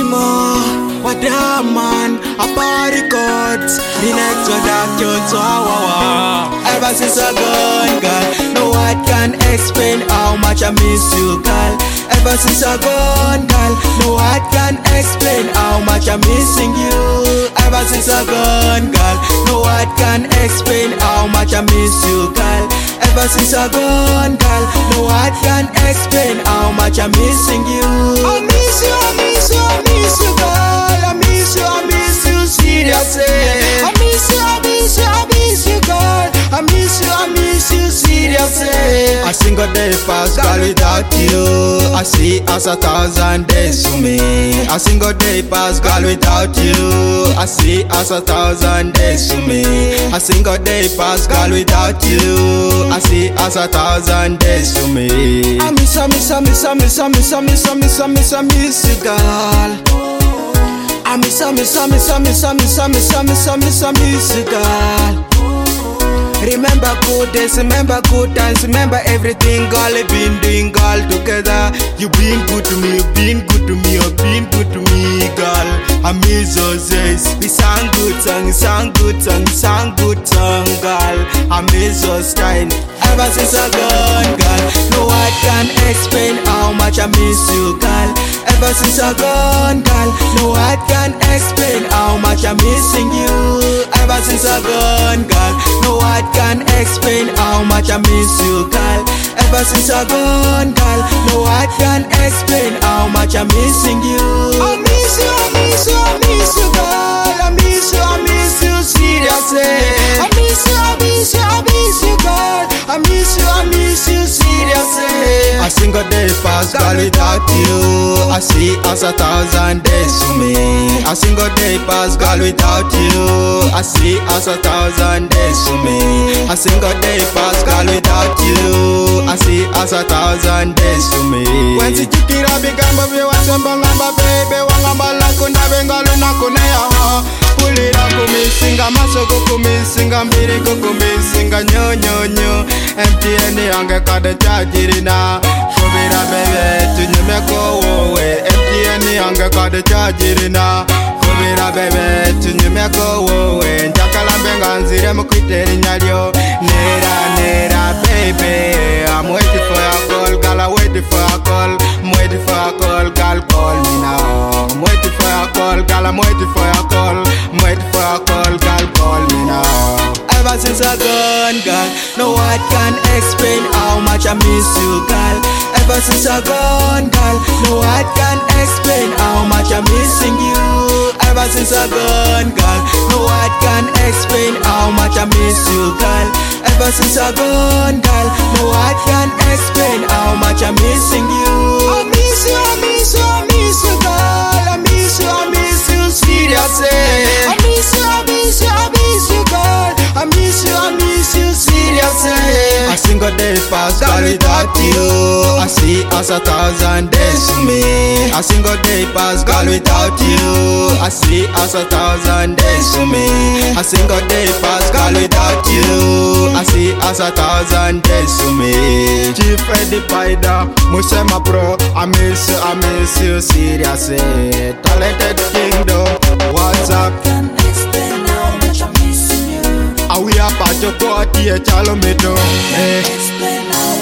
Mo, what a man, a party records. The next one that turns wow. Ever since I gone, girl, no one can explain how much I miss you, girl. Ever since I gone, girl, no one can explain how much I'm missing you. Ever since I gone, girl, no one can explain how much I miss you, girl. Ever since I gone, girl, no one can explain how much I'm missing you. I miss you, I miss you, I miss you, girl. I miss you, I miss you, seriously. I miss you, I miss you, I miss you, girl. I miss you, I miss you, seriously. A single day pass, girl, without you. I see as 1,000 days to me. A single day pass, girl, without you. I see as 1,000 days to me. A single day pass, girl, without you. I see as 1,000 days to me. I miss you, girl. I miss you, girl. Remember good days, remember good times, remember everything, girl. We've been doing, girl, together. You've been good to me, you've been good to me, you've been good to me, girl. I miss those days. We sang good song, sang good song, sang good song, girl. I miss those times. Ever since I gone, girl, no one can explain how much I miss you, girl. Ever since I gone, girl, no one can explain how much I'm missing you. Ever since I gone, girl, no one can explain how much I miss you, girl. Ever since I gone, girl, no one can explain how much I'm missing you. I miss you, I miss you, I miss you, girl. I miss you, I miss you, seriously. I miss you, I miss you, I miss you, girl. I miss you, I miss you, seriously. A single day pass, girl, without you. I see as 1,000 days to me. A single day pass, girl, without you. I see as 1,000 days to me. A single day pass, girl, without you. I see as 1,000 days to me. When si chikira bigamba vye wasembangamba baby wangamba lakunda bengalu nakuneya pulira kumisinga masoko kumisinga mbiriko kumisinga nyo MTN yange kade chajirina kubira bebe tunyumeko wowe MTN yange kade chajirina kubira bebe tunyumeko wowe njakala mbenga nzire mukwiteri nyalyo nera baby I'm waiting for your call, girl, I'm waiting for your call. I'm waiting for your call, girl, call me now. I'm waiting for your call, girl, I'm waiting for your call. I'm waiting for your call, girl, call me now. Ever since I gone, girl, no one can explain how much I miss you, girl. Ever since I gone, girl, no one can explain how much I'm missing you. Ever since I gone, girl, no one can explain how much I miss you, girl. Ever since I gone, girl, no one can explain how much I'm missing you. I miss you, I miss you, I miss you, girl. I miss you, I miss you, seriously. I miss you, I miss you, I miss you, girl. I miss you, I miss you, seriously. A single day pass, girl, without you. I see as 1,000 days to me. A single day pass, girl, without you. I see as 1,000 days to me. A single day pass, girl, without you. I see as 1,000 days to me. Chief Eddie Paida, Musema bro, I miss you, seriously. Talented Kingdom, what's up? Can't explain how much I'm missing you. Are we up at your party, Chalometo? Can't explain how